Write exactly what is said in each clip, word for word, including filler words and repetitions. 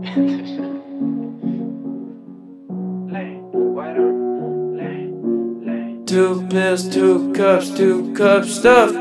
Two pills, two cups, two cups stuff.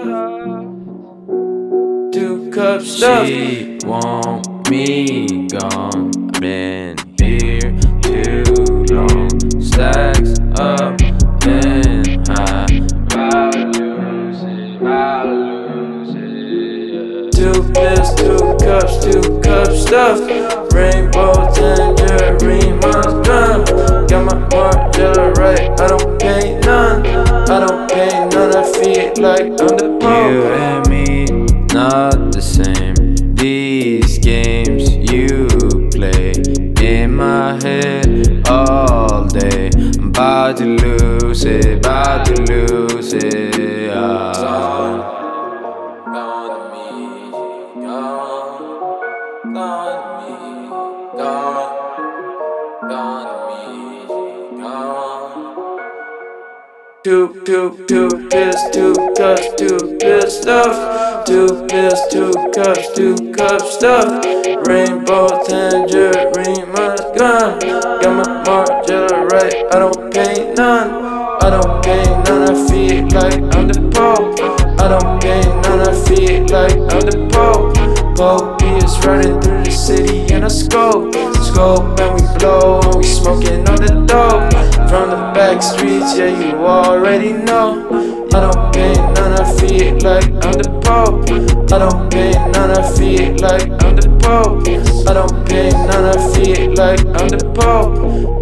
Two cups stuff. She want me gone. I've been here too long. Stacks up and high. About to lose it, about to lose it. Two pills, two cups, two cups stuff. Rainbow tangerine, my gun. Got my Margiela right, I don't pay none. I don't pay none, I feel like I'm the You Pope. and me, not the same. These games you play in my head all day. I'm about to lose it, about to lose it. Ah. Gone to me, gone, gone to me, gone, gone to me, gone. Two, two, two pills, two cups, two pills stuff. Two pills, two cups, two cups stuff. Rainbow tangerine, my gun. Got my Margiela right, I don't pay none. I don't pay none, I feel like I'm the Pope. I don't pay none, I feel like I'm the Pope. Pope is riding through the city in a scope. Scope and we blow and we smoking on the dope. From the back streets, yeah, you already know. I don't pay none, I feel like I'm the Pope. I don't pay none, I feel like I'm the Pope. I don't pay none, I feel like I'm the Pope.